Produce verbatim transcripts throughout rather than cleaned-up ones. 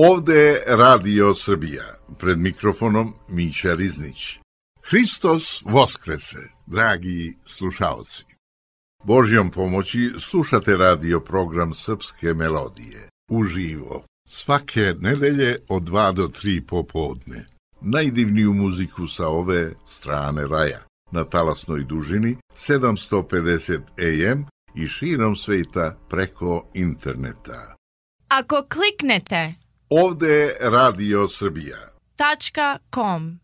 Ovde je Radio Srbija, pred mikrofonom Mića Riznić. Hristos Voskrese, dragi slušaoci. Božjom pomoći slušate radio program Srpske melodije, uživo, svake nedelje od dva do tri popodne. Najdivniju muziku sa ove strane raja, na talasnoj dužini sedamsto pedeset A M i širom sveta preko interneta. Ako kliknete Ovde je Radio Srbija. tačka com.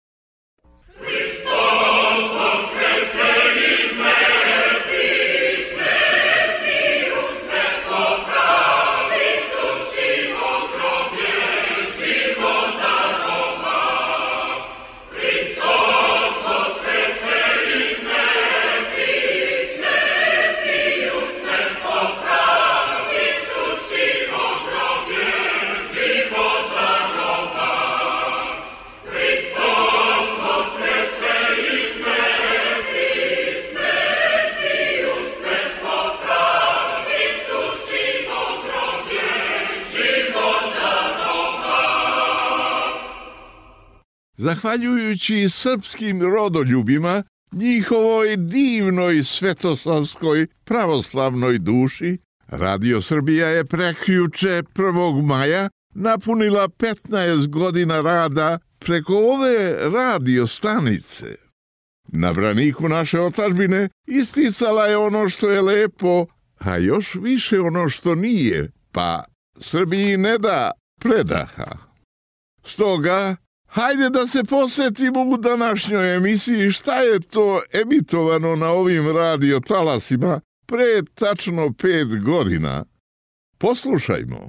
Zahvaljujući srpskim rodoljubima, njihovoj divnoj svetoslavskoj pravoslavnoj duši, Radio Srbija je prekjuče prvog maja napunila petnaest godina rada preko ove radio stanice. Na braniku naše otadžbine isticala je ono što je lepo, a još više ono što nije, pa Srbiji ne da predaha. Stoga, hajde da se posjetimo u današnjoj emisiji šta je to emitovano na ovim radio talasima pre tačno pet godina. Poslušajmo.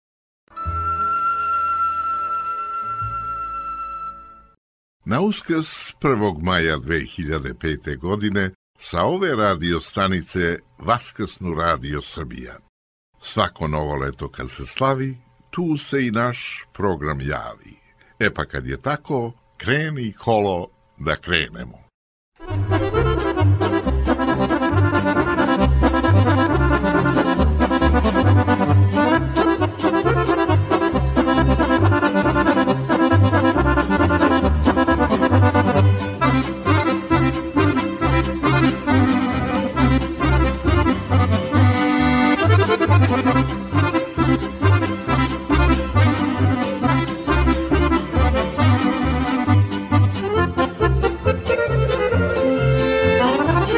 Na Uskrs prvog maja dve hiljade pete. godine sa ove radio stanice vaskrsnu Radio Srbija. Svako novo leto kad se slavi, tu se i naš program javi. E pa kad je tako, kreni kolo da krenemo. Thank you.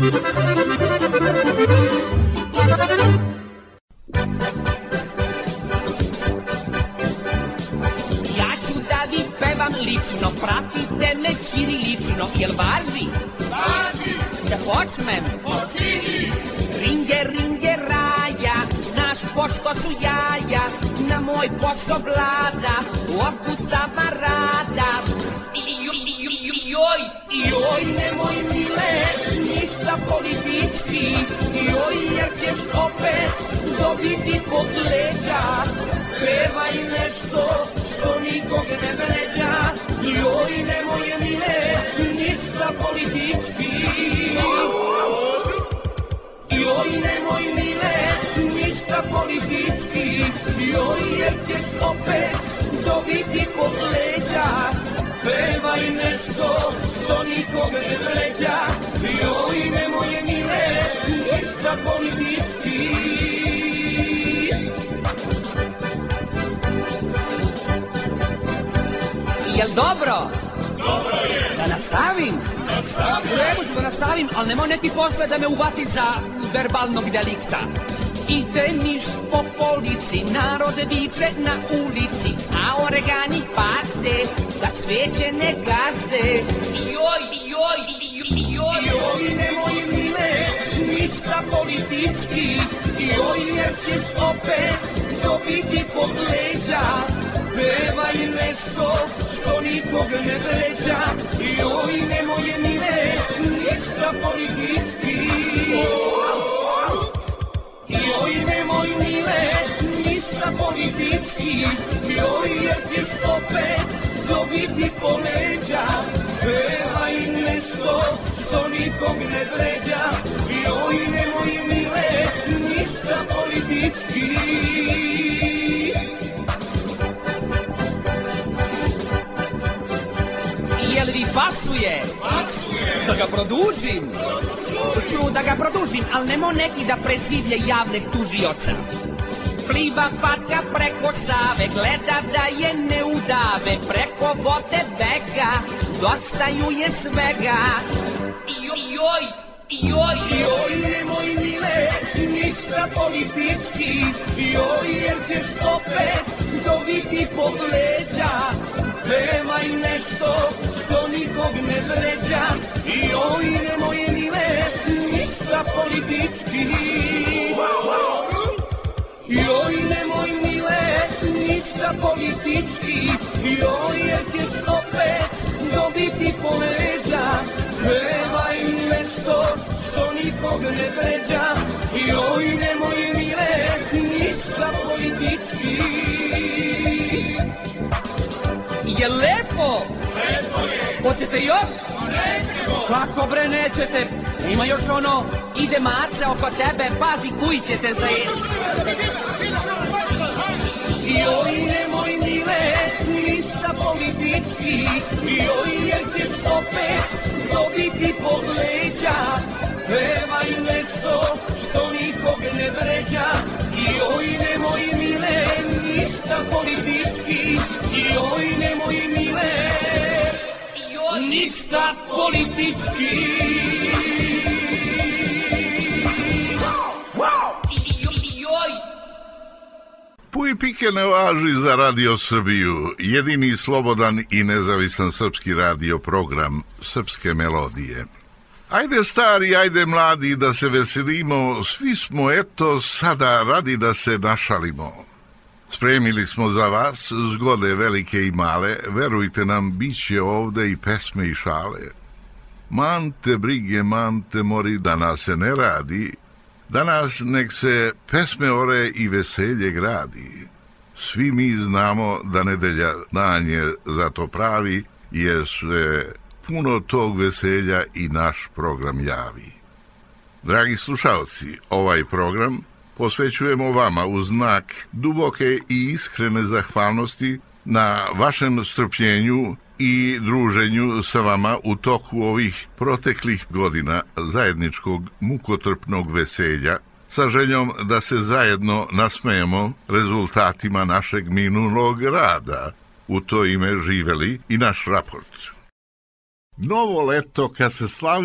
Ja ću da vi pevam lično, pratite me ćirilično, jel važi? Važi! Da počnem? Počini! Ringe, ringe, raja, znaš pošto su jaja, na moj posao vlada, opustava rada. Joj, joj, nemoj mile, ništa politički, joj, jer ćeš opet dobiti pod leđa. Pevaj nešto što nikog ne vređa, joj, nemoj mile, ništa politički. Joj, nemoj mile, ništa politički, joj, jer ćeš opet dobiti pod leđa. Pevaj nešto što nikog ne vređa, joj, nemoj mile, ništa politički. Jel dobro? Dobro je! Da nastavim? Nastavi! Lepo ću da nastavim, ali nemoj neki posle da me uvati za verbalnog delikta. Ide miš po polici, narod viče na ulici, a oregani pase, da sveće ne gase. Joj, joj, joj, joj, joj, nemoj mile, ništa politički, joj, jer ćeš opet dobiti pod leđa. Pevaj nešto što nikog ne vređa, joj, nemoj mile, ništa politički. Joj, nemoj mile, ništa politički, joj, jer ćeš opet dobiti po leđa. Pevaj nešto što nikog ne vređa, joj, nemoj mile, ništa politički. Jel vi pasuje? Pasuje! Da ga produžim? Ću da ga produžim, ali nemo neki da preživlje javnog tužioca. Pliva patka preko Save, gleda da je ne udave, preko vode bega, dosta ju je svega. Joj, joj, joj, joj, nemoj mile, ništa politički, joj, jer ćeš opet dobiti pod leđa. Pevaj nešto što nikog ne vređa, joj, nemoj mile, ništa politički. Joj, nemoj mile, ništa politički, joj, jer ćeš opet dobiti po leđa. Pevaj nešto što nikog ne vređa, joj, nemoj mile, ništa politički. Je lepo? Lepo je! Hoćete još? Nećemo! Kako bre nećete? Ima još ono, ide maca oko tebe, pazi kuj ćete zajeti. Joj, nemoj mile, ništa politički, joj, jer ćeš opet dobiti pod leđa. Pevaj nešto što nikog ne vređa, joj, nemoj mile, ništa politički, joj, nemoj mile, ništa politički. Puj pike ne važi za Radio Srbiju, jedini slobodan i nezavisan srpski radio program Srpske melodije. Ajde stari, ajde mladi, da se veselimo, svi smo eto sada radi da se našalimo. Spremili smo za vas zgode velike i male, verujte nam, bit će ovde i pesme i šale. Mante brige, mante mori, da nas se ne radi, danas nek se pesme ore i veselje gradi. Svi mi znamo da nedelja dan je za to pravi, jer se puno tog veselja i naš program javi. Dragi slušalci, ovaj program posvećujemo vama u znak duboke i iskrene zahvalnosti na vašem strpljenju i druženju sa vama u toku ovih proteklih godina zajedničkog mukotrpnog veselja, sa željom da se zajedno nasmejemo rezultatima našeg minulog rada. U to ime živeli i naš raport. Novo leto kad se slavi,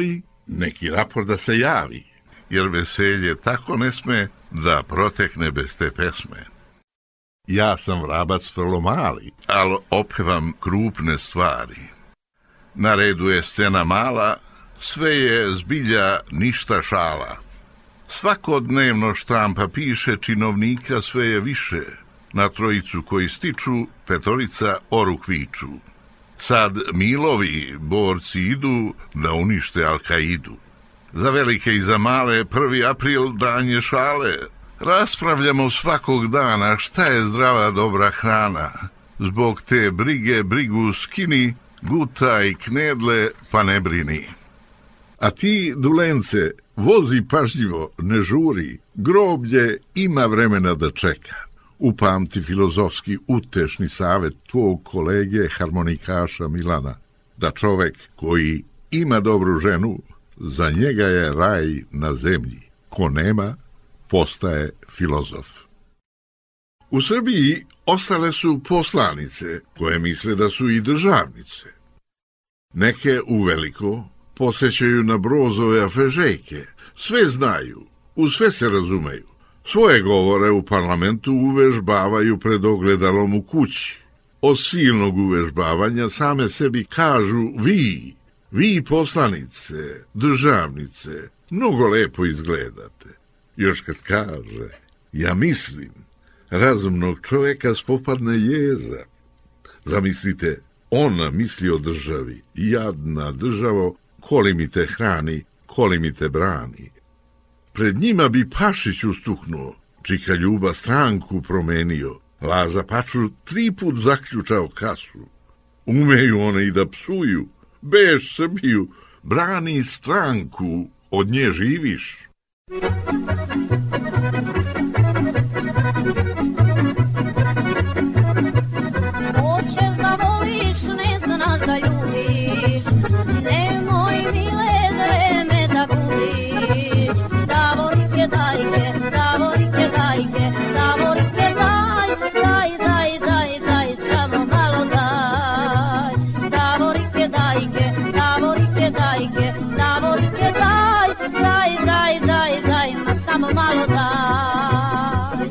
neki raport da se javi, jer veselje tako ne sme da protekne bez te pesme. Ja sam vrabac vrlo mali, ali opevam krupne stvari. Na redu je scena mala, sve je zbilja ništa šala. Svakodnevno štampa piše činovnika sve je više, na trojicu koji stiču, petorica oruk viču. Sad Milovi borci idu da unište Al-Kaidu. Za velike i za male prvi april dan je šale. Raspravljamo svakog dana šta je zdrava dobra hrana. Zbog te brige brigu skini, gutaj knedle pa ne brini. A ti, Dulence, vozi pažljivo, ne žuri, groblje ima vremena da čeka. Upamti filozofski utešni savjet tvog kolege harmonikaša Milana, da čovek koji ima dobru ženu, za njega je raj na zemlji. Ko nema, postaje filozof. U Srbiji ostale su poslanice, koje misle da su i državnice. Neke uveliko posećaju na Brozove afežejke, sve znaju, u sve se razumeju. Svoje govore u parlamentu uvežbavaju pred ogledalom u kući. Od silnog uvežbavanja same sebi kažu vi, vi poslanice, državnice, mnogo lepo izgledate. Još kad kaže, ja mislim, razumnog čoveka spopadne jeza. Zamislite, ona misli o državi, jadna državo, koli mi te hrani, koli mi te brani. Pred njima bi Pašić ustuknuo, Čika Ljuba stranku promenio, Laza Paču tri put zaključao kasu. Umeju one i da psuju, beš Srbiju, brani stranku, od nje živiš. Hoćeš da voliš, ne znaš da ljubiš, nemoj mile vreme da gubiš. Davorike dajke, davorike dajke, davorike daj, daj, daj, daj, daj, samo malo daj. Davorike dajke, davorike dajke, davorike daj, daj, daj, daj, daj, ma samo malo daj.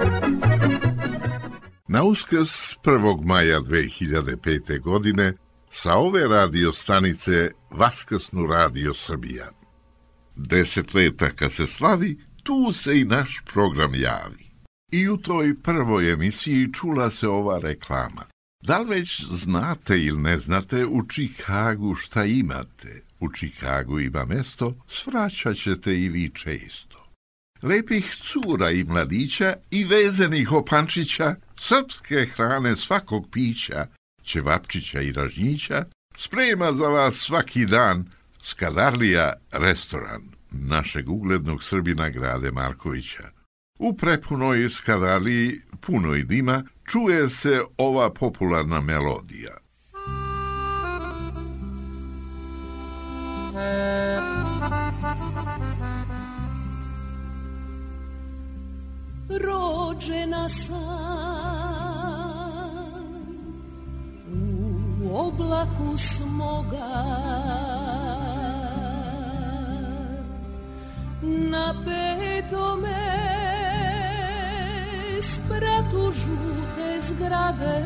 Na Uskrs prvog maja dve hiljade pete. godine sa ove radio stanice Vaskrsnu Radio Srbija. Deset leta kad se slavi, tu se i naš program javi. I u toj prvoj emisiji čula se ova reklama. Da li već znate ili ne znate u Čikagu šta imate? U Čikagu ima mesto, svraćat ćete i vi često. Lepih cura i mladića i vezenih opančića, srpske hrane svakog pića, ćevapčića i ražnjića, sprema za vas svaki dan Skadarlija restoran našeg uglednog Srbina Grade Markovića. U prepunoj Skadarliji, punoj dima, čuje se ova popularna melodija. Rođena sam u oblaku smoga, na petome spratu žute zgrade,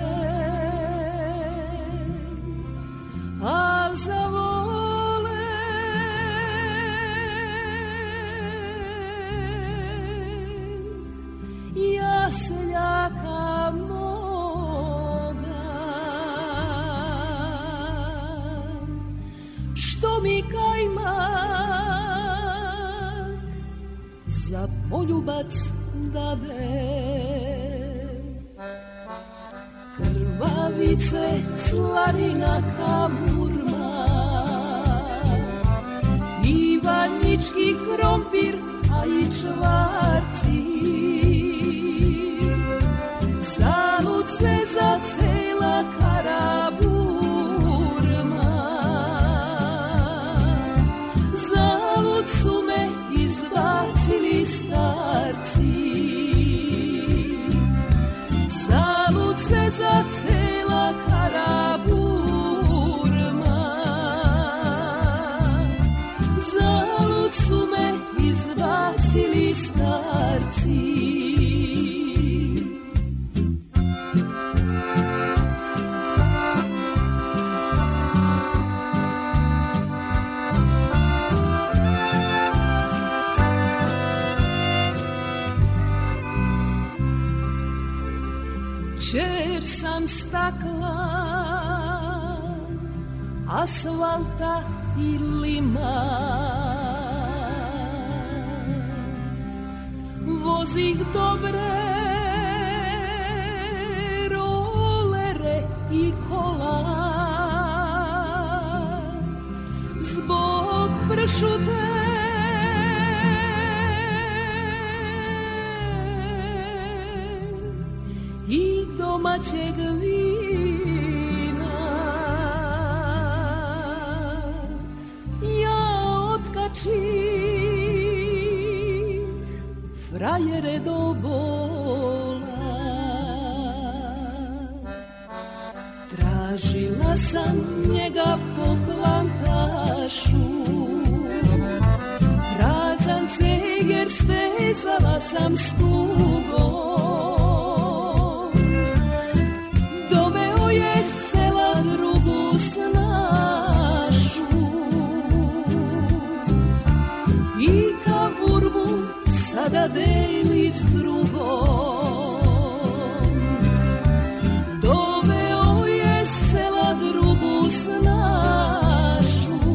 a za vole ja seljaka moga, što mi kajmak za poljubac dade. Krvavice, slanina, kavurma, ivanjički krompir, a i čvarci. Zalud se za cela karaburma, zalud su me izbacili starci. Zalud se za cela karaburma, zalud Kćer sam stakla, asfalta i lima. Vozih dobre rolere i kola. Zbog pršute i domaćeg vina ja otkačih frajere do bola. Tražila sam njega po kvantašu, prazan ceger stezala sam s tugom. Doveo je sela drugu snašu i kavurmu sada deli s drugom. Doveo je sela drugu snašu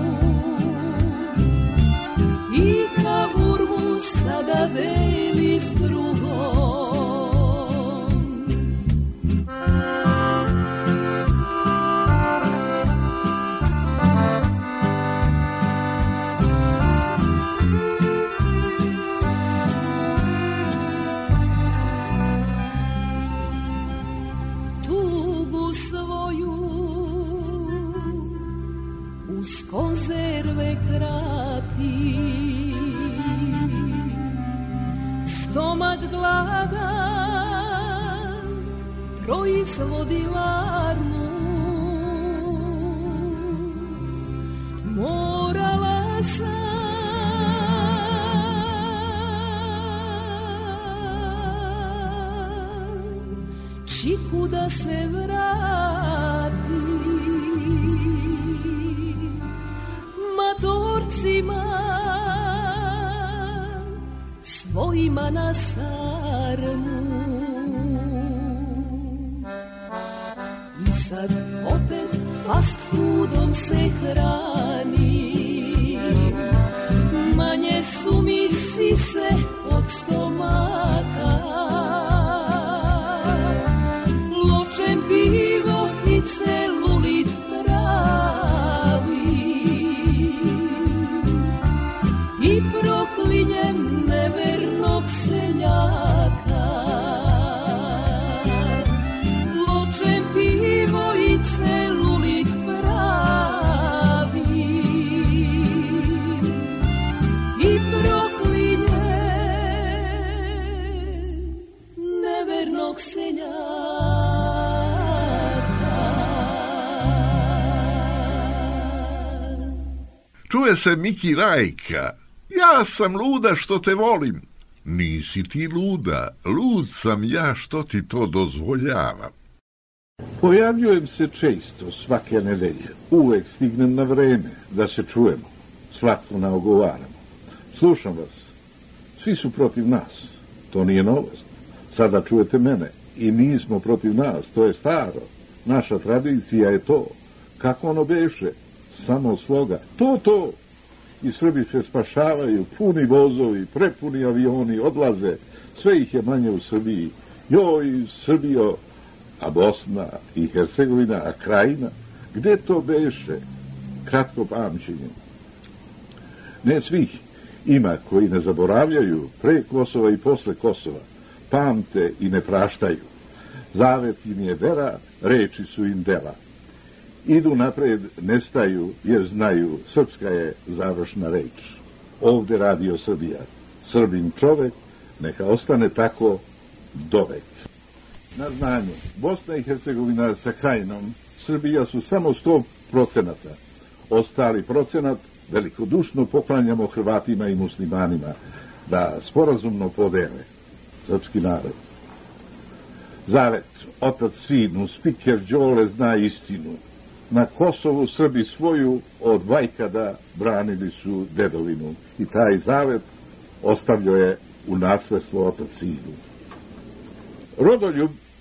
i kavurmu sada deli s drugom. Tugu svoju uz konzerve krati, stomak gladan proizvodi larmu. Morala sam čiku da se vrati, matorcima svojima na sarmu. I sad opet fast foodom se hrani, manje su mi sise od stomaka. Ločem pivo i celulit pravi i proklinjem nevernog seljaka. Ločem pivo i celulit pravi i proklinjem nevernog seljaka. Čuje se Miki Rajka. Ja sam luda što te volim. Nisi ti luda, lud sam ja što ti to dozvoljavam. Pojavljujem se često, svake nedelje. Uvek stignem na vreme da se čujemo. Slatko naogovaramo. Slušam vas. Svi su protiv nas. To nije novost. Sada čujete mene. I nismo protiv nas. To je staro. Naša tradicija je to. Kako ono beše? Samo sloga. To, to. I Srbi se spašavaju. Puni vozovi, prepuni avioni odlaze. Sve ih je manje u Srbiji. Joj, Srbijo, a Bosna i Hercegovina, a Krajina, gde to beše? Kratko pamćenje. Ne svih, ima koji ne zaboravljaju pre Kosova i posle Kosova, pamte i ne praštaju. Zavet im je vera, reči su im dela. Idu napred, nestaju, jer znaju, srpska je završna reč. Ovde Radio Srbija. Srbin čovek, neka ostane tako dovek. Na znanje, Bosna i Hercegovina sa Krajinom, Srbija su samo sto procenata. Ostali procenat velikodušno poklanjamo Hrvatima i muslimanima da sporazumno podele srpski narod. Zavet, otac sinu, spiker Đole zna istinu. Na Kosovu Srbi svoju od vajkada branili su dedovinu i taj zavet ostavljao je u nasledstvo otac sinu. Rodoljub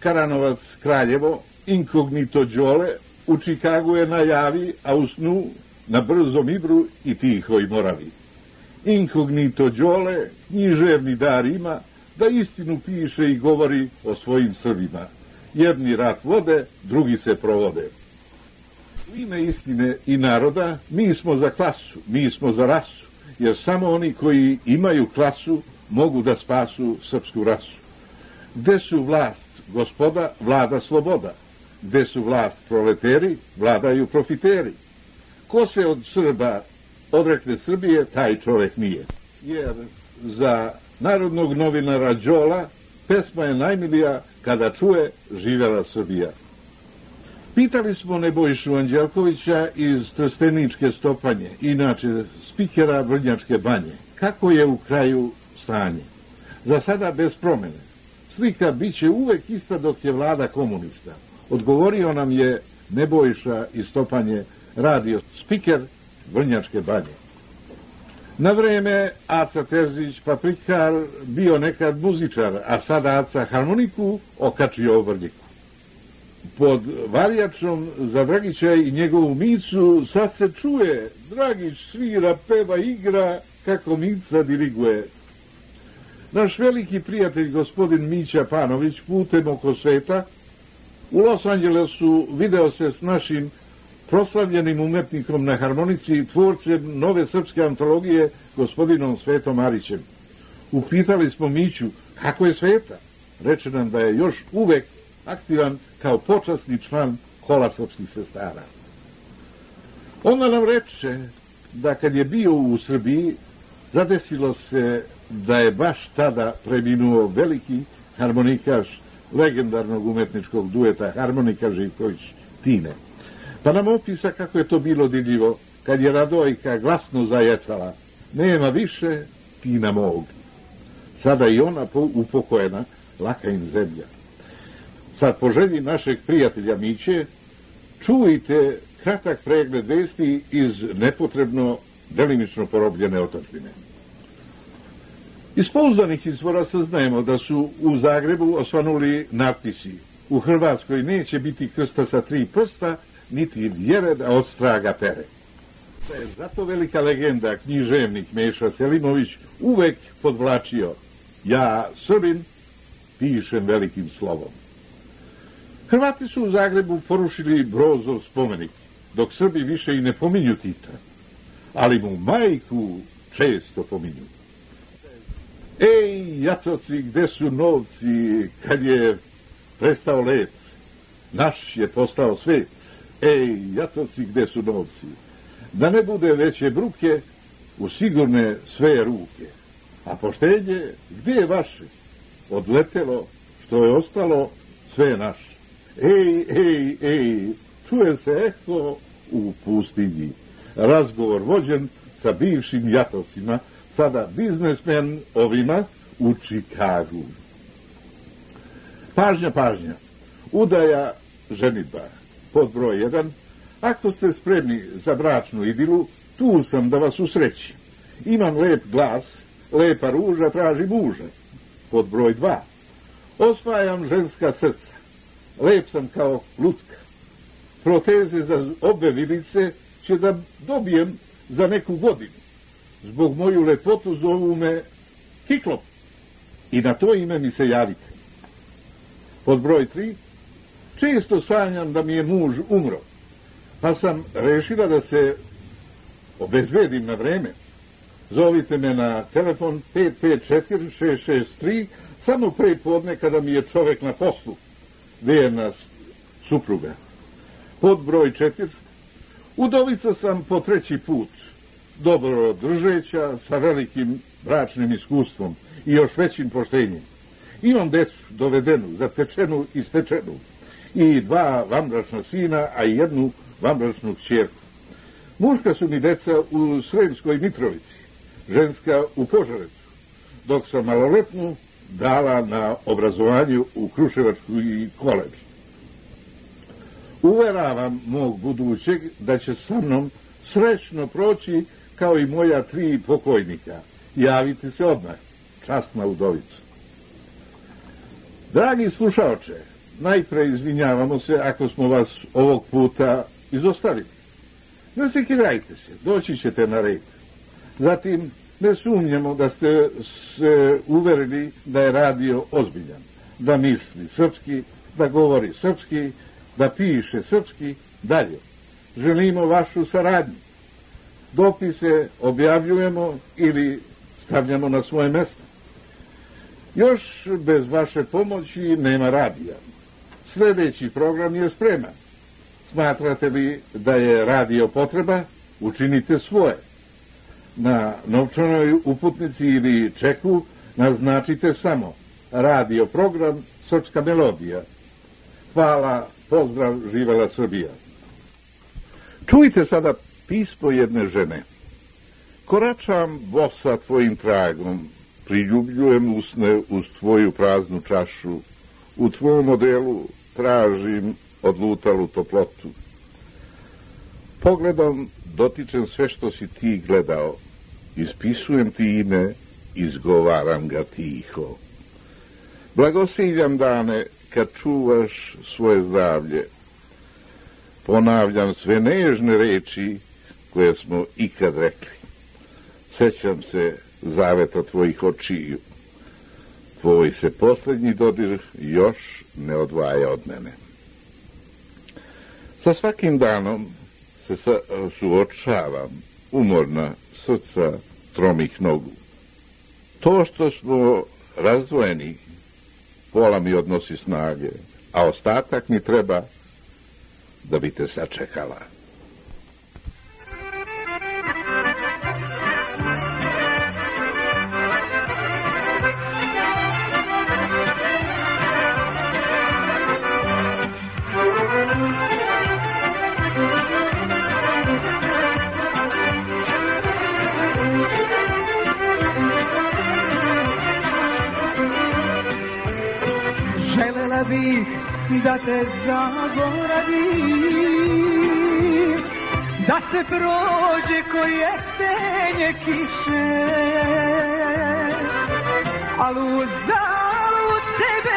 Karanovac Kraljevo, inkognito Đole, u Čikagu je najavi, a u snu na Brzom Ibru i Tihoj Moravi. Inkognito Đole, književni dar ima, da istinu piše i govori o svojim Srbima. Jedni rat vode, drugi se provode. U ime istine i naroda, mi smo za klasu, mi smo za rasu, jer samo oni koji imaju klasu mogu da spasu srpsku rasu. Gde su vlast gospoda, vlada sloboda. Gde su vlast proleteri, vladaju profiteri. Ko se od Srba odrekne Srbije, taj čovek nije. Jer za narodnog novinara Đola pesma je najmilija kada čuje živela Srbija. Pitali smo Nebojšu Anđelkovića iz Trsteničke Stopanje, inače spikera Vrnjačke Banje, kako je u kraju stanje. Za sada bez promene. Slika biće uvek ista dok je vlada komunista. Odgovorio nam je Nebojša iz Stopanje, radio spiker Vrnjačke Banje. Na vreme Aca Terzić Paprikar bio nekad muzičar, a sada Aca harmoniku okačio u Vrnjiku. Pod Varjačom za Dragića i njegovu Micu sad se čuje, Dragić svira, peva, igra, kako Mica diriguje. Naš veliki prijatelj gospodin Mića Panović putem oko sveta u Los Angelesu video se s našim proslavljenim umetnikom na harmonici i tvorcem nove srpske antologije gospodinom Svetom Marićem. Upitali smo Miću kako je Sveta. Reče nam da je još uvek aktivan kao počasni član Hola srpskih sestara. Onda nam reče da kad je bio u Srbiji, zadesilo se da je baš tada preminuo veliki harmonikaš legendarnog umetničkog dueta Harmonika Živković-Tine. Pa nam opisa kako je to bilo divljivo, kad je Radojka glasno zajecala: nema više Tina mog. Sada i ona upokojena, laka im zemlja. Sad, po želji našeg prijatelja Miće, čujte kratak pregled vesti iz nepotrebno delimično porobljene otadžbine. Iz pouzdanih izvora saznajemo da su u Zagrebu osvanuli natpisi: u Hrvatskoj neće biti krsta sa tri prsta, niti vjere da od straga pere. Zato velika legenda, književnik Meša Selimović, uvek podvlačio: ja, Srbin, pišem velikim slovom. Hrvati su u Zagrebu porušili Brozov spomenik, dok Srbi više i ne pominju Tita, ali mu majku često pominju. Ej, jatoci, gde su novci, kad je prestao let, naš je postao svet. Ej, jatoci, gde su novci, da ne bude veće bruke, u sigurne sve ruke. A poštenje, gde je vaše? Odletelo, što je ostalo, sve je naše. Ej, ej, ej, čuje se eho u pustinji. Razgovor vođen sa bivšim jatocima, sada biznesmen ovima u Čikagu. Pažnja, pažnja. Udaja, ženidba. Pod broj jedan. Ako ste spremni za bračnu idilu, tu sam da vas usrećim. Imam lep glas, lepa ruža traži muža. Pod broj dva. Osvajam ženska srca. Lep sam kao lutka. Proteze za obe vilice će da dobijem za neku godinu. Zbog moju lepotu zovu me Kiklop. I na to ime mi se javite. Pod broj tri. Često sanjam da mi je muž umro, pa sam rešila da se obezbedim na vreme. Zovite me na telefon pet pet četiri šest šest tri, samo pre podne kada mi je čovek na poslu, verna supruga. Pod broj četiri. Udovica sam po treći put, dobro držeća, sa velikim bračnim iskustvom i još većim poštenjem. Imam decu dovedenu, zatečenu i stečenu, i dva vanbračna sina, a i jednu vanbračnu kćerku. Muška su mi deca u Sremskoj Mitrovici, ženska u Požarecu, dok sam maloletnu dala na obrazovanju u Kruševačku i koledž. Uveravam mog budućeg da će sa mnom srećno proći kao i moja tri pokojnika. Javite se odmah, časna udovica. Dragi slušaoče, najpre izvinjavamo se ako smo vas ovog puta izostavili. Ne sekirajte se, doći ćete na red. Zatim, ne sumnjamo da ste se uverili da je radio ozbiljan, da misli srpski, da govori srpski, da piše srpski, dalje. Želimo vašu saradnju. Dopise objavljujemo ili stavljamo na svoje mesto. Još bez vaše pomoći nema radija. Sljedeći program je spreman. Smatrate li da je radio potreba? Učinite svoje. Na novčanoj uputnici ili čeku naznačite samo radio program Srpska melodija. Hvala, pozdrav, živela Srbija. Čujte sada pismo jedne žene. Koračam bosa tvojim tragom, priljubljujem usne uz tvoju praznu čašu, u tvojom modelu tražim odlutalu toplotu. Pogledom dotičem sve što si ti gledao, ispisujem ti ime, izgovaram ga tiho. Blagosiljam dane kad čuvaš svoje zdravlje, ponavljam sve nežne reči koje smo ikad rekli. Sećam se zaveta tvojih očiju. Tvoj se posljednji dodir još ne odvaja od mene. Sa svakim danom se sa, suočavam, umorna srca tromih nogu. To što smo razdvojeni, pola mi odnosi snage, a ostatak mi treba da bi te sačekala. Želela bih da te zaboravim, da se prođe ko jesenje kiše, ali uzalud tebe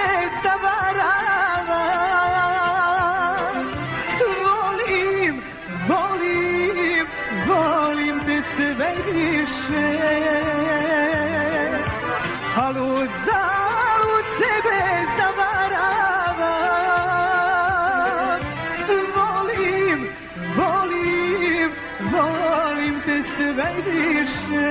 zavaravam. Volim, volim, volim te sve više, ali uzalud tebe zavaravam. Volim, volim, volim te sve više.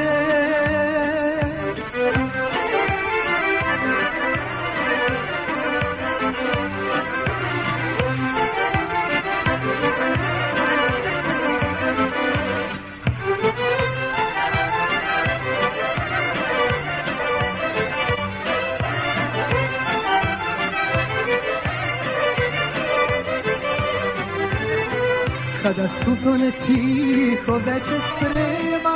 Kada sutone tiho večer sprema,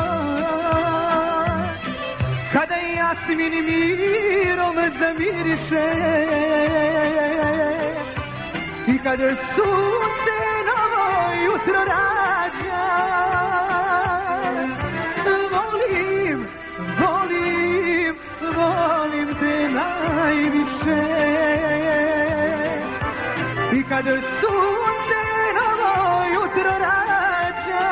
kada jasmin mirom zamiriše, i kada sunce novo jutro rađa, volim, volim, volim te najviše. I kada sunce novo jutro rađa,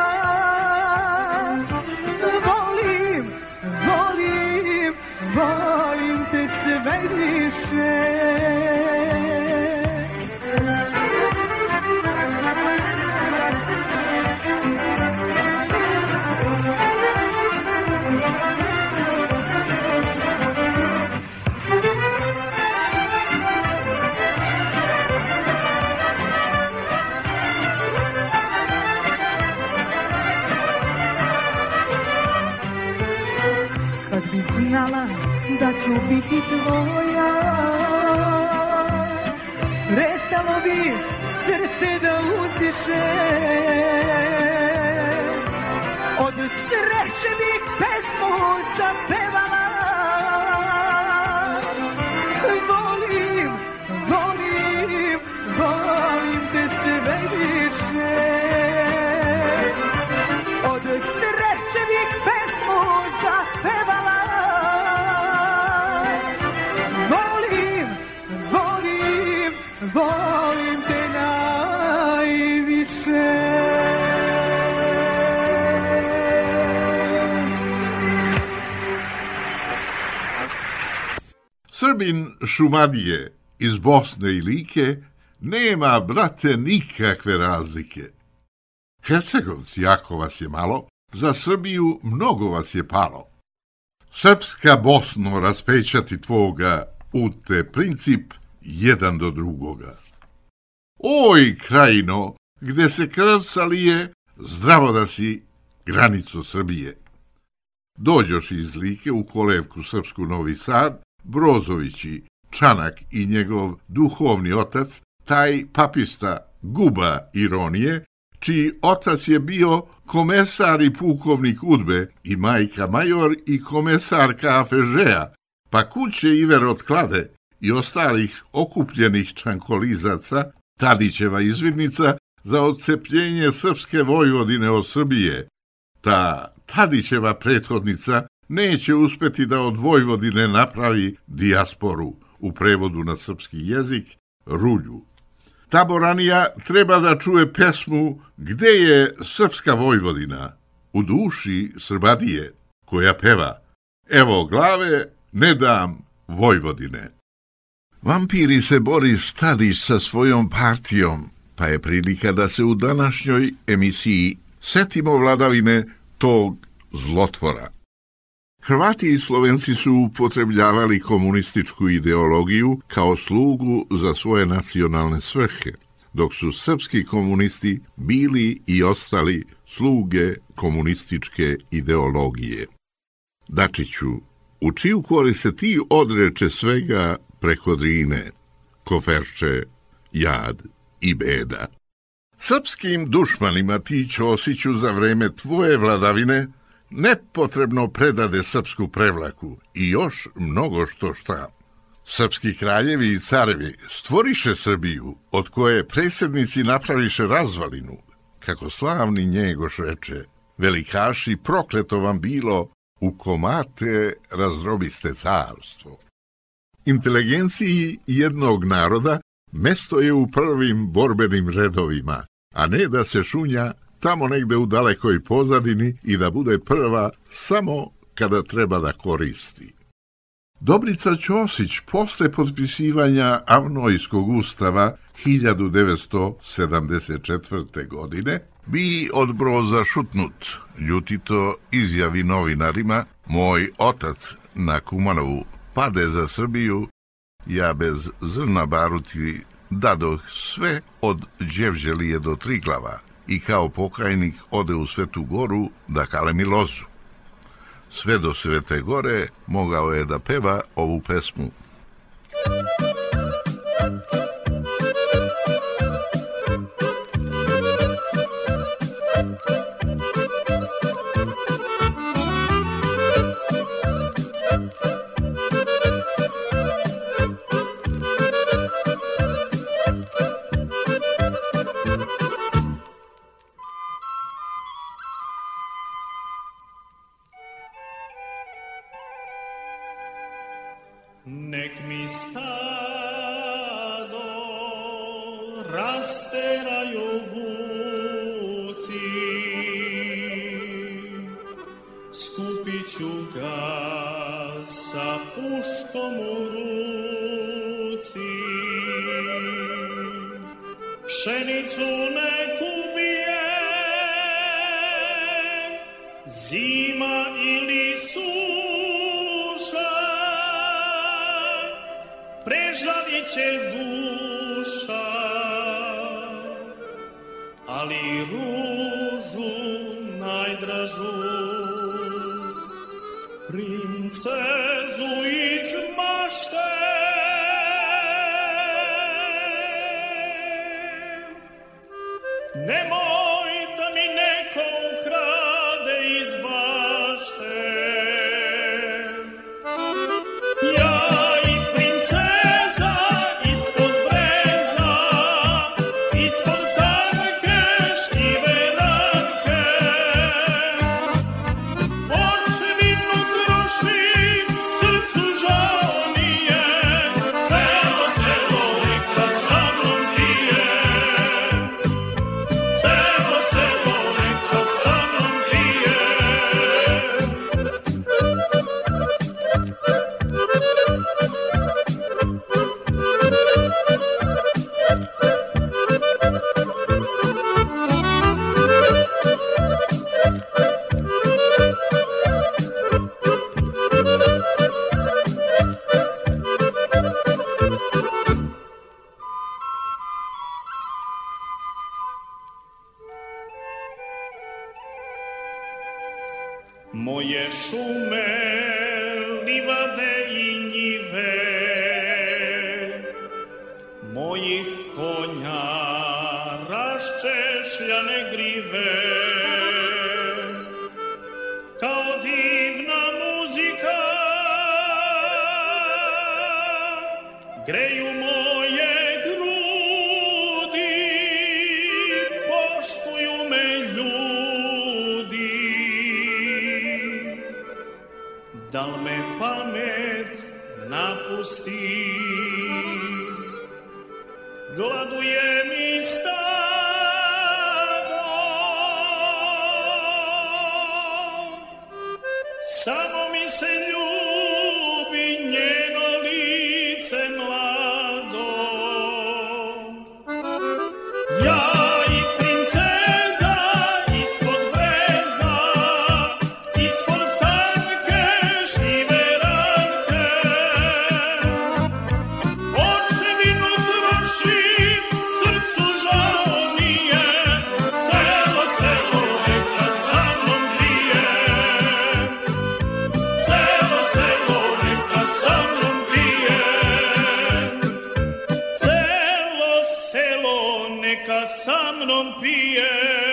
volim, volim, volim te sve više. Kad bi znala da ću biti tvoja, prestalo bi srce da utiše. Od sreće bi pesmu zapevala. Volim, volim, volim te sve više. Od sreće bi pesmu zapevala. Volim, volim, Srbin Šumadije iz Bosne i Like nema, brate, nikakve razlike. Hercegovci, jako vas je malo, za Srbiju mnogo vas je palo. Srpska Bosno raspečati tvoga, ute princip jedan do drugoga. Oj, krajino, gde se krv salije, zdravo da si granicu Srbije. Dođoš iz Like u kolevku srpsku Novi Sad, Brozovići, Čanak i njegov duhovni otac, taj papista Guba Ironije, čiji otac je bio komesar i pukovnik Udbe i majka major i komesarka Afežeja, pa kuće Iver od Klade i ostalih okupljenih čankolizaca, Tadićeva izvidnica za odcepljenje srpske Vojvodine od Srbije. Ta Tadićeva prethodnica neće uspeti da od Vojvodine napravi dijasporu, u prevodu na srpski jezik, rulju. Taboranija treba da čuje pesmu Gde je srpska Vojvodina? U duši Srbadije, koja peva Evo glave, ne dam Vojvodine. Vampiri se Boris Tadić sa svojom partijom, pa je prilika da se u današnjoj emisiji setimo vladavine tog zlotvora. Hrvati i Slovenci su upotrebljavali komunističku ideologiju kao slugu za svoje nacionalne svrhe, dok su srpski komunisti bili i ostali sluge komunističke ideologije. Dačiću, u čiju korist se ti odreče svega preko Drine, koferče, jad i beda? Srpskim dušmanima ti, Ćosiću, za vreme tvoje vladavine nepotrebno predade srpsku prevlaku i još mnogo što šta. Srpski kraljevi i carevi stvoriše Srbiju, od koje predsjednici napraviše razvalinu. Kako slavni Njegoš reče, velikaši, prokleto vam bilo, u komate razdrobiste carstvo. Inteligenciji jednog naroda mesto je u prvim borbenim redovima, a ne da se šunja tamo negde u dalekoj pozadini i da bude prva samo kada treba da koristi. Dobrica Ćosić posle potpisivanja Avnojskog ustava hiljadu devetsto sedamdeset četvrte. godine bi od Broza šutnut, ljutito izjavi novinarima: moj otac na Kumanovu pade za Srbiju, ja bez zrna baruti dadoh sve od Đevđelije do Triglava i kao pokajnik ode u Svetu Goru da kalemi lozu. Sve do Svete Gore mogao je da peva ovu pesmu. Nek mi stado rasteraju vuci, skupit ću ga sa puškom u ruci. Pšenicu nek ubije zima ili suša, prežavit će duša, ali ružu najdražu, princezu iz mašte. Nemoj da mi neko ukrade iz bašte. Ja srcu žao mi je, žive. Kao divna muzika greju moje grudi, poštuju me ljudi. Da li me pamet napusti, gladuje mi stado, samo mi se ljubi njeno lice mlado. Ja i princeza ispod breza, ispod tanke šljive ranke, očevinu trošim, srcu žao mi je, celo selo neka sa mnom grije. Celo selo neka sa mnom grije. Celo selo neka sa mnom pije.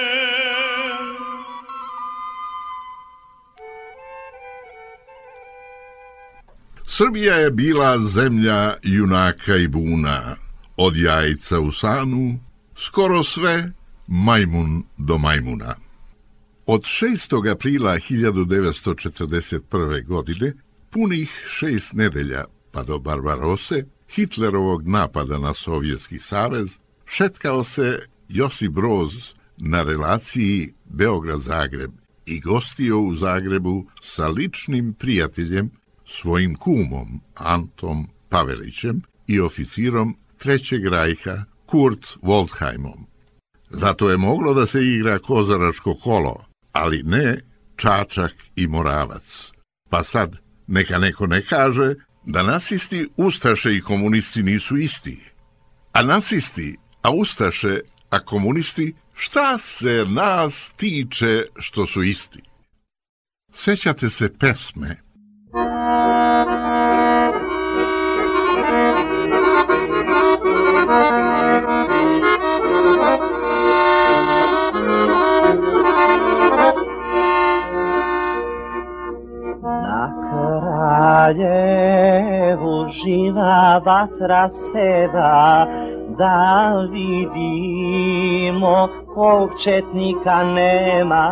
Srbija je bila zemlja junaka i buna, od jajca u sanu, skoro sve majmun do majmuna. Od šestog aprila hiljadu devetsto četrdeset prve. godine, punih šest nedelja pa do Barbarose, Hitlerovog napada na Sovjetski savez, šetkao se Josip Broz na relaciji Beograd-Zagreb i gostio u Zagrebu sa ličnim prijateljem, svojim kumom Antom Pavelićem i oficirom Trećeg rajha Kurt Waldheimom. Zato je moglo da se igra kozaračko kolo, ali ne Čačak i Moravac. Pa sad, neka neko ne kaže da nacisti, ustaše i komunisti nisu isti. A nacisti, a ustaše, a komunisti, šta se nas tiče što su isti? Sećate se pesme? Na kraljevu živa vatra seda, da vidimo kog četnika nema.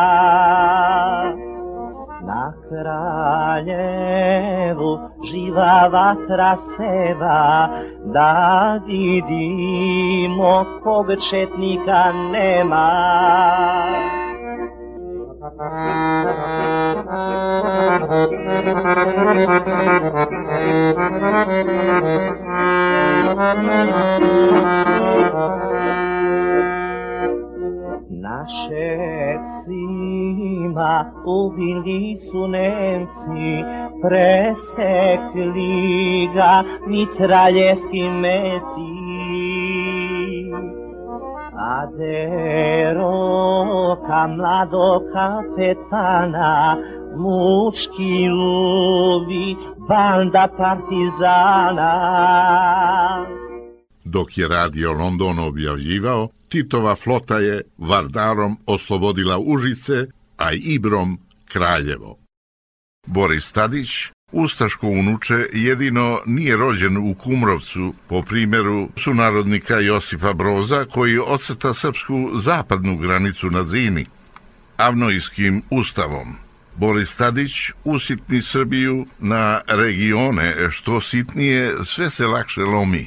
Na kraljevu živa vatra seva, da vidimo kog četnika nema. Našeg sina ubili su Nemci, presekli ga mitraljevski meci. A deroka mladog kapetana mučki lubi banda partizana. Dok je Radio London objavljivao, Titova flota je Vardarom oslobodila Užice, a Ibrom Kraljevo. Boris Tadić, ustaško unuče, jedino nije rođen u Kumrovcu, po primjeru sunarodnika Josipa Broza, koji ocrta srpsku zapadnu granicu na Drini. Avnojskim ustavom Boris Tadić usitni Srbiju na regione, što sitnije sve se lakše lomi.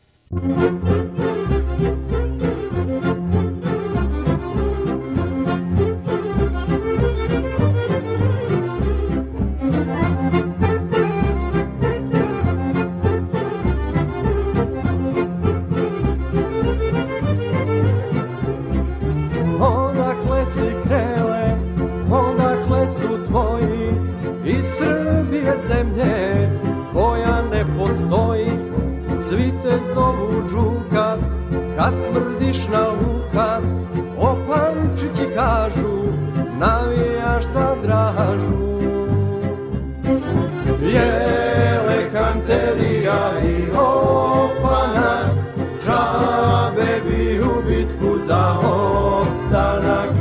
Odakle si krele, odakle su tvoji, iz Srbije zemlje koja ne postoji. Svi te zovu Đukac, kad smrdiš na lukac, opančići kažu, navijaš za Dražu. Jele kanterija i opanak, džabe bi u bitku za opstanak.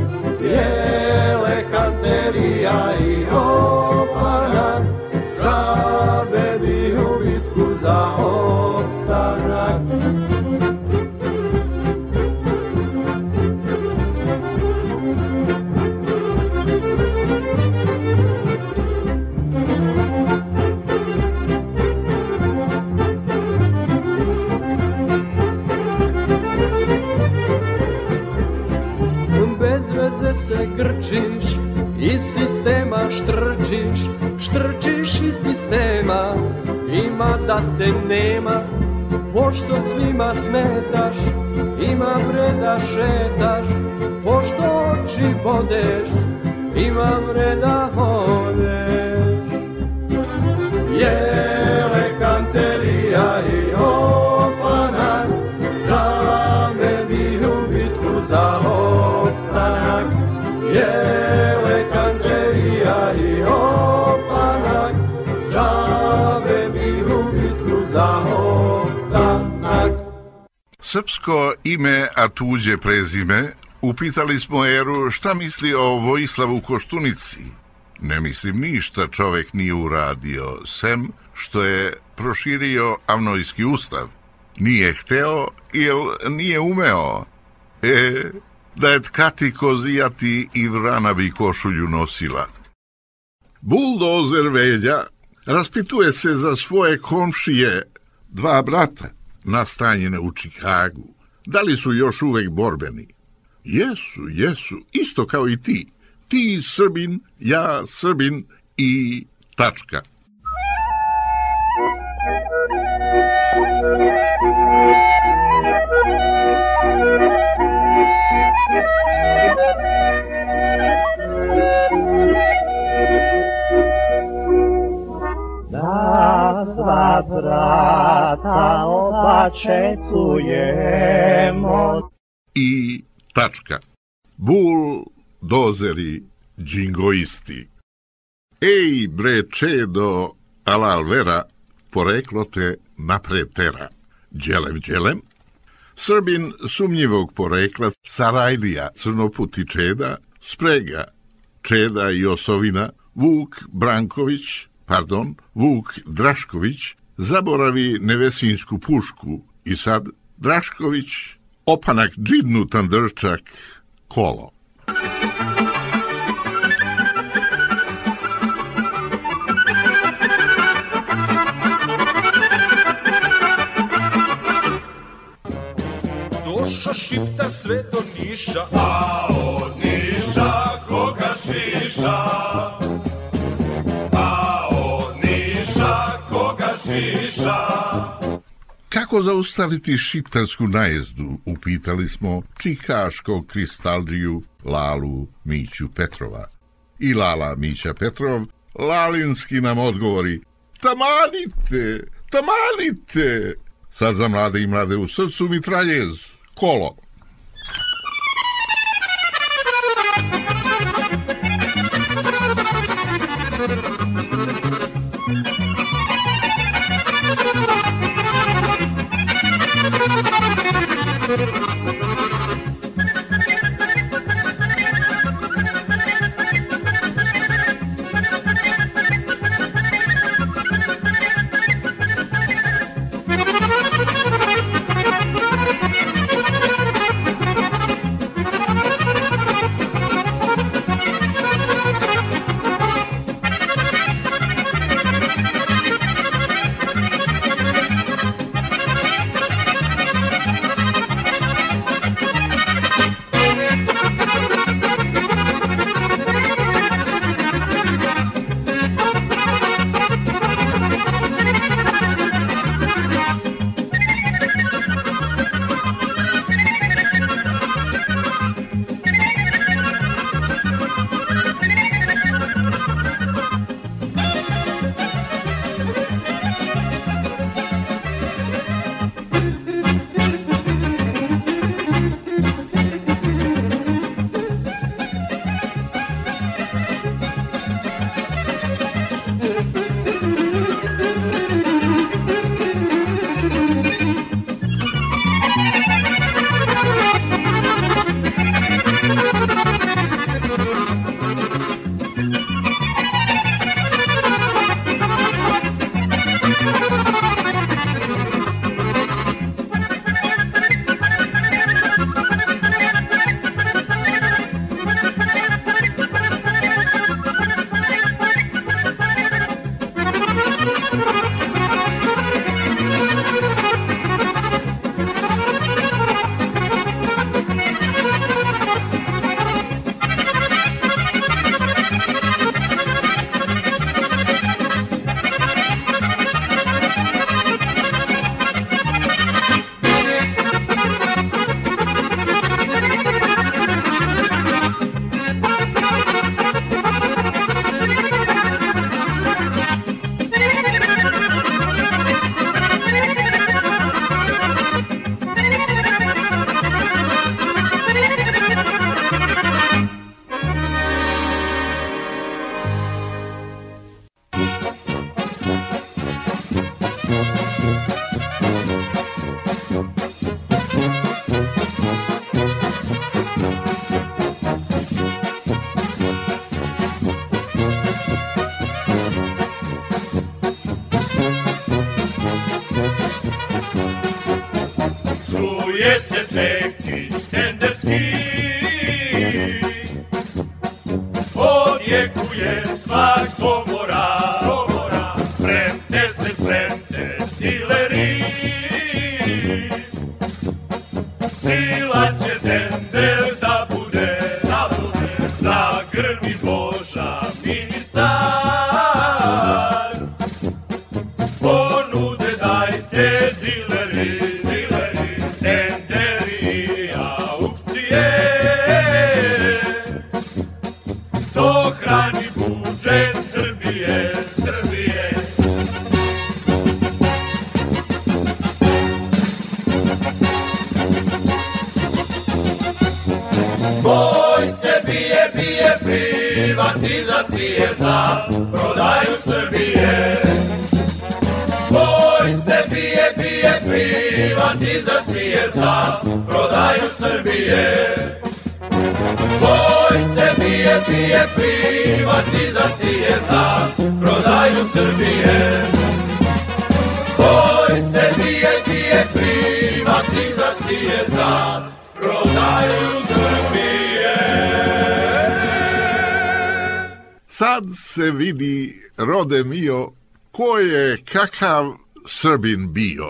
štrčiš iz sistema, ima da te nema, pošto svima smetaš, ima vreda šetaš, pošto oči bodeš, ima vreda hodeš. Jele kanterija i opanak, džabe bi u bitku za opstanak. Jele kanterija i opanak, džabe bi u bitku za opstanak. Srpsko ime, a tuđe prezime. Upitali smo Eru šta misli o Vojislavu Koštunici. Ne mislim ništa čovek nije uradio, sem što je proširio Avnojski ustav. Nije hteo ili nije umeo. E, da je tkati kozijati i vrana bi košulju nosila. Buldozer Velja raspituje se za svoje komšije, dva brata, nastanjene u Čikagu. Da li su još uvek borbeni? Jesu, jesu, isto kao i ti. Ti Srbin, ja Srbin i tačka. Da dva brata oba čekujemo. I tačka. Bul, dozeri, džingoisti. Ej, bre, čedo, alal vera, poreklo te napred tera. Đelem, đelem. Srbin sumnjivog porekla, Sarajlija, crnoputi čeda, sprega, čeda i osovina, Vuk Branković, pardon, Vuk Drašković, zaboravi nevesinsku pušku i sad Drašković, opanak džidnutan drčak, kolo. Došla šipta sve do Niša, a od Niša koga šiša? A od Niša koga šiša? Kako zaustaviti šiptarsku najezdu, upitali smo čikaškog kristalđiju Lalu Miću Petrova. I Lala Mića Petrov lalinski nam odgovori: tamanite, tamanite. Sad za mlade i mlade u srcu mitraljez, kolo. Pije se čekić tenderski, odjekuje svak komora, komora. Spremte se, spremte, dileri, sila će tender da bude, da bude, zagrmi Boža ministar. Ponude dajte dileri, dileri, tenderi i aukcije, to hrani budžet Srbije, Srbije. Boj se bije, bije privatizacije za prodaju Srbije. Boj se bije, bije privatizacije za prodaju Srbije. Boj se bije, bije privatizacije za prodaju Srbije. Boj se bije, bije privatizacije za prodaju Srbije. Sad se vidi, rode mio, ko je kakav Srbin bio.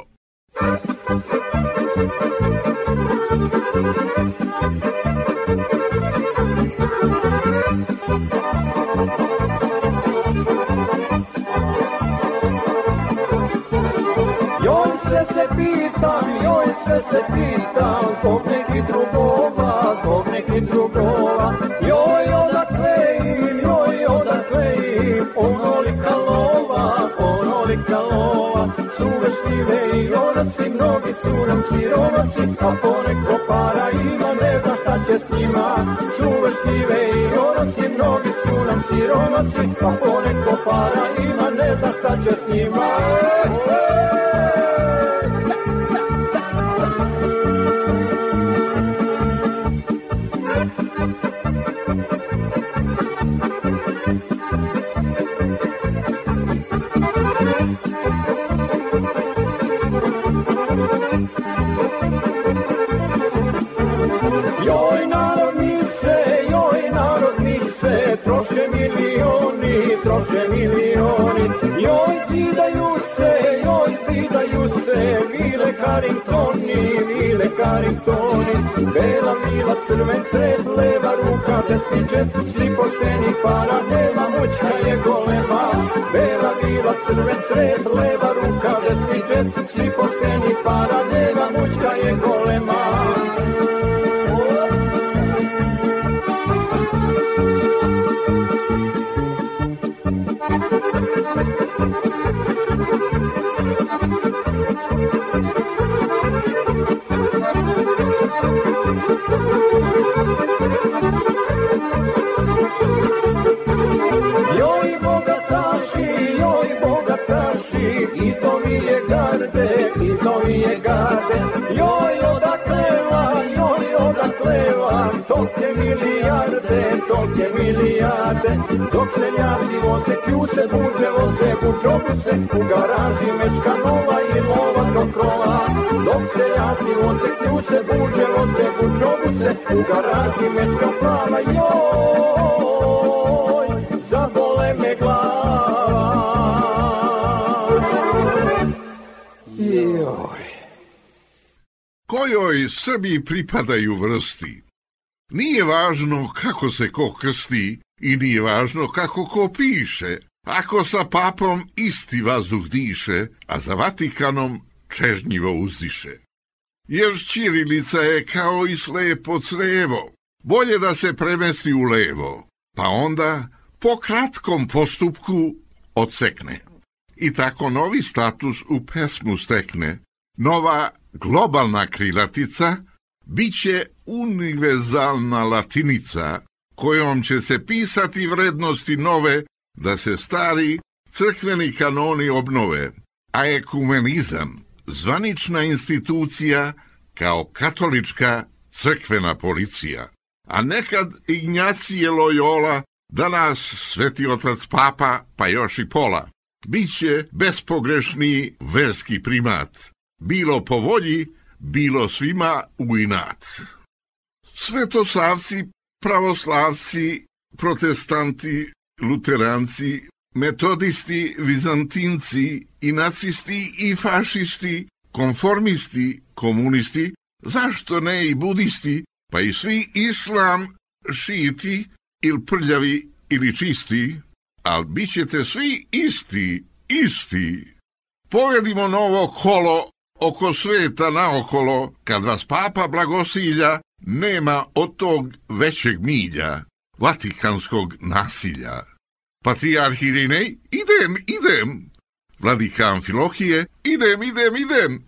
Joj, sve se pitam, joj, sve se pitam, zbog nekih drugova, zbog nekih drugova. Joj, odakle im, joj, odakle im, onolika lova, onolika lova. Suvestive i orasi, mnogi su nam siromaši, a poneko para ima, ne zna šta će s njima. Suvestive i orasi, mnogi su nam siromaši, a poneko para ima, ne zna šta će s njima. Joj, narod mi se, joj, narod mi se, troše milioni, troše milioni. Joj, zidaju se, joj, zidaju se, vile Carringtoni, vile Carringtoni. Bela mila, crven cred, leva ruka, desni džep, svi pošteni para, nema mućka je golema. Bela mila, crven cred, leva ruka, desni džep, svi pošteni para, nema mućka je golema. Joj, bogataši, joj, bogataši, iz ovije garde, iz ovije garde. Joj, odakleva, joj, odakleva, tolke milijarde, tolke milijarde. Dok seljaci voze kljuse, buđe voze buđobuse, u garaži mečka nova i lova do krova. Dok seljaci voze kljuse, buđe voze buđobuse, u garaži mečka plava, joj, zabole me glava. Joj. Kojoj Srbiji pripadaju vrsti? Nije važno kako se ko krsti i nije važno kako ko piše, ako sa papom isti vazduh diše, a za Vatikanom čežnjivo uzdiše. Jer ćirilica je kao i slepo crevo, bolje da se premesti u levo, pa onda po kratkom postupku odsekne. I tako novi status u pesmu stekne, nova globalna krilatica biće univerzalna latinica, kojom će se pisati vrednosti nove, da se stari crkveni kanoni obnove, a ekumenizam, zvanična institucija kao katolička crkvena policija. A nekad Ignjacije Loyola, danas sveti otac papa, pa još i pola, biće bespogrešni verski primat, bilo po volji, bilo svima u inat. Svetoslavci, pravoslavci, protestanti, luteranci, metodisti, vizantinci i nacisti i fašisti, konformisti, komunisti, zašto ne i budisti, pa i svi islam, šiti, ili prljavi ili čisti, ali bit ćete svi isti, isti. Povedimo novo kolo oko sveta naokolo, kad vas papa blagosilja, nema od tog većeg milja, vatikanskog nasilja. Patrijarh Irinej, idem, idem. Vladika Amfilohije, idem, idem, idem.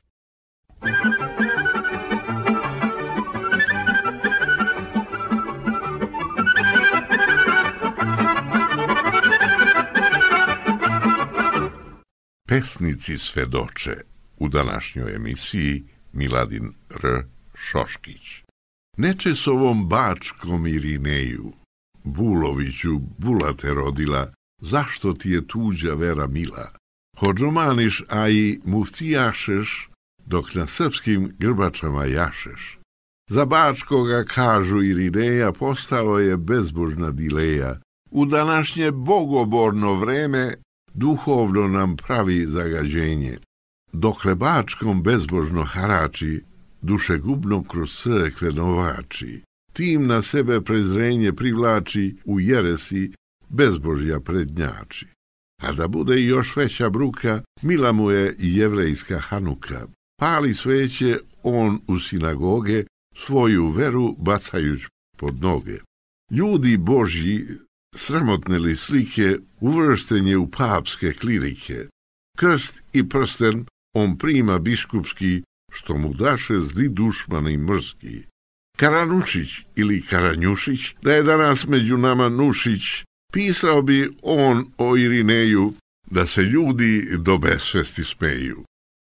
Pesnici svedoče u današnjoj emisiji Miladin R. Šoškić. Neče s ovom bačkom Irineju, Buloviću, bula te rodila, zašto ti je tuđa vera mila? Hodžomaniš, a i muftijašeš, dok na srpskim grbačama jašeš. Za bačkoga, kažu Irineja, postao je bezbožna dileja. U današnje bogoborno vreme duhovno nam pravi zagađenje. Dokle bačkom bezbožno harači, dušegubno kroz crkve novači, tim na sebe prezrenje privlači, u jeresi bezbožja prednjači. A da bude još veća bruka, mila mu je i jevrejska Hanuka. Pali sveće on u sinagoge, svoju veru bacajuć pod noge. Ljudi božji, sramotne li slike, uvrštenje u papske klirike. Krst i prsten on prima biskupski, što mu daše zli dušmani mrski. Karanušić ili Karanjušić, da je danas među nama Nušić, pisao bi on o Irineju, da se ljudi do besvesti smeju.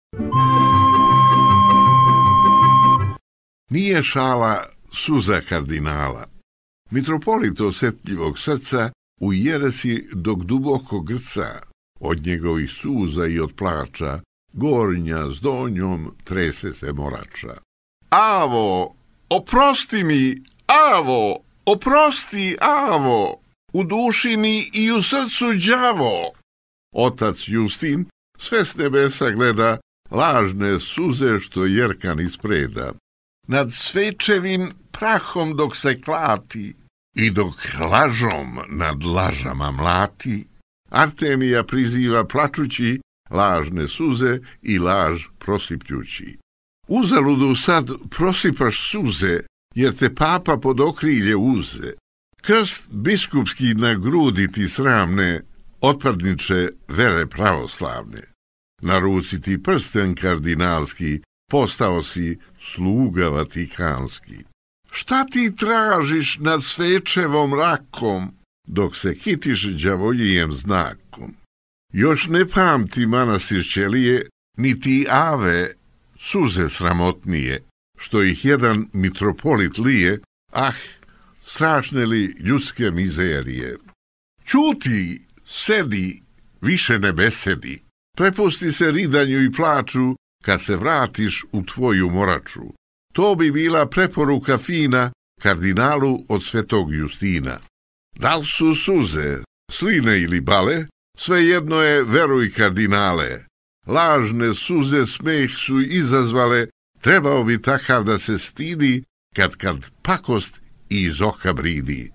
Nije šala suza kardinala. Mitropolit osjetljivog srca u jeresi dok duboko grca, od njegovih suza i od plača, gornja s donjom trese se morača. Avo, oprosti mi, avo, oprosti, avo, u duši mi i u srcu đavo. Otac Justin sve s nebesa gleda lažne suze što jerkan ispreda. Nad svečevim prahom dok se klati i dok lažom nad lažama mlati, Artemija priziva plačući lažne suze i laž prosipljući. Uzaludu sad prosipaš suze, jer te papa pod okrilje uze. Krst biskupski na grudi ti sramne, otpadniče vere pravoslavne. Na ruci ti prsten kardinalski, postao si sluga vatikanski. Šta ti tražiš nad svečevom rakom, dok se kitiš đavoljijem znakom? Još ne pamti manastir ćelije, niti ave, suze sramotnije, što ih jedan mitropolit lije, ah, strašne li ljudske mizerije. Ćuti, sedi, više ne besedi, prepusti se ridanju i plaču, kad se vratiš u tvoju moraču. To bi bila preporuka fina kardinalu od svetog Justina. Da li su suze, sline ili bale, svejedno je, veruj kardinale. Lažne suze smeh su izazvale, trebao bi takav da se stidi, kad kad pakost iz oka bridi.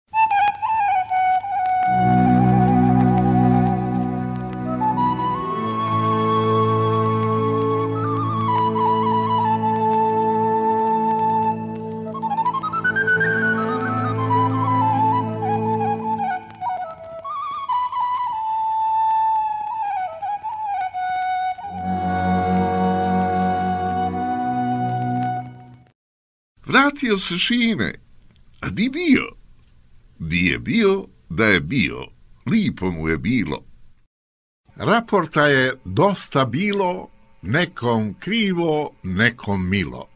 Vratio se Šime, a di bio? Di je bio, da je bio, lipo mu je bilo. Raporta je dosta bilo, nekom krivo, nekom milo.